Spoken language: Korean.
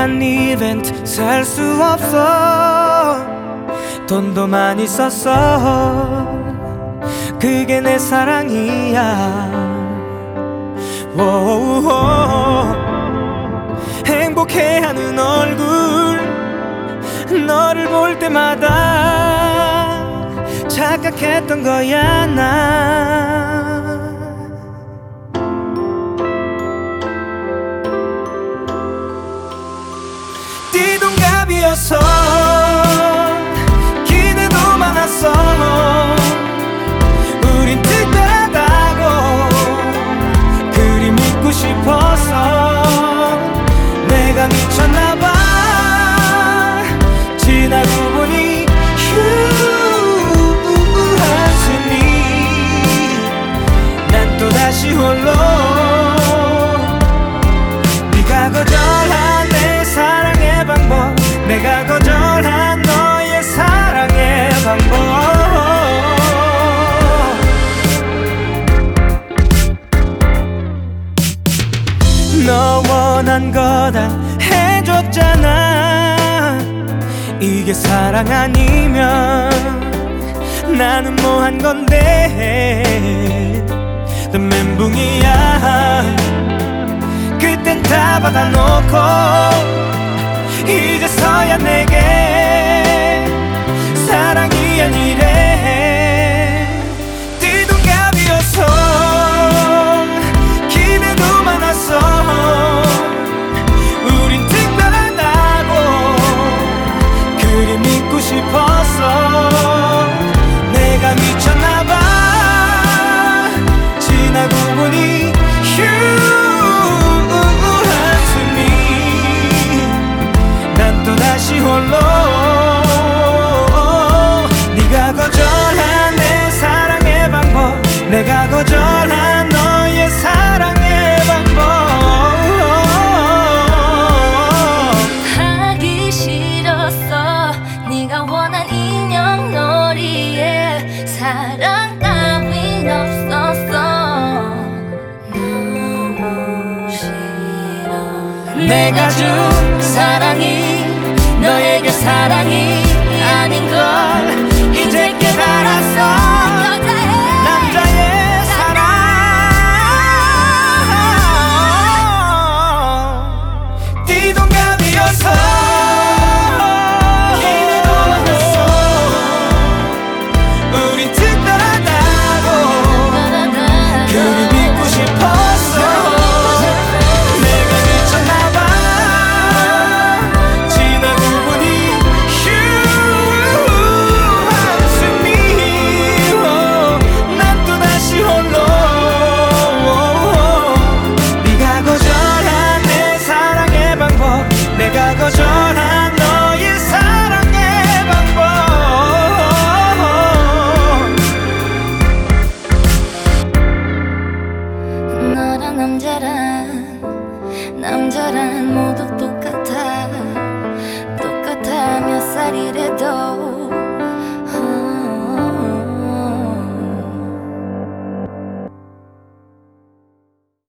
난 이벤트 살 수 없어. 돈도 많이 썼어. 그게 내 사랑이야. 오오오. 행복해하는 얼굴 너를 볼 때마다 착각했던 거야 나. 띠동갑이었어. 기대도 많았어. 우린 특별하다고 그리 믿고 싶었어. 내가 미쳤나봐. 지나고 보니 한숨이. 난 또다시 홀로. 네가 거절한 내 사랑의 방법, 내가 거절한 너의 사랑의 방법. 너 원한 거 다 해줬잖아. 이게 사랑 아니면 나는 뭐 한 건데. 너 멘붕이야. 그땐 다 받아놓고 이제서야 내게 사랑이 아니래. 띠동갑이었어. 기대도 많았어. 우린 특별하다고 그리 믿고 싶었어. 내가 미쳤나봐. 지나고 보니 한숨이. 난 또다시 홀로. 네가 거절한 내 사랑의 방법, 내가 거절한 너의 사랑의 방법. 하기 싫었어. 네가 원한 인형놀이에 사랑 따윈 없었어. 너무 싫어. 내가 준 사랑이 너에게 사랑이 아닌 걸 이제 깨달았어. 남자의 사랑. 띠동갑이었어. 기대도 많았어. 우린 특별하다고 그리 믿고 싶었어. 내가 미쳤나봐. 지나고 보니 한숨이. 난 또다시 홀로. 네가 거절한 내 사랑의 방법, 내가 거절한 너의 사랑의 방법. 너랑 남자란 모두 똑같아. 몇 살이래도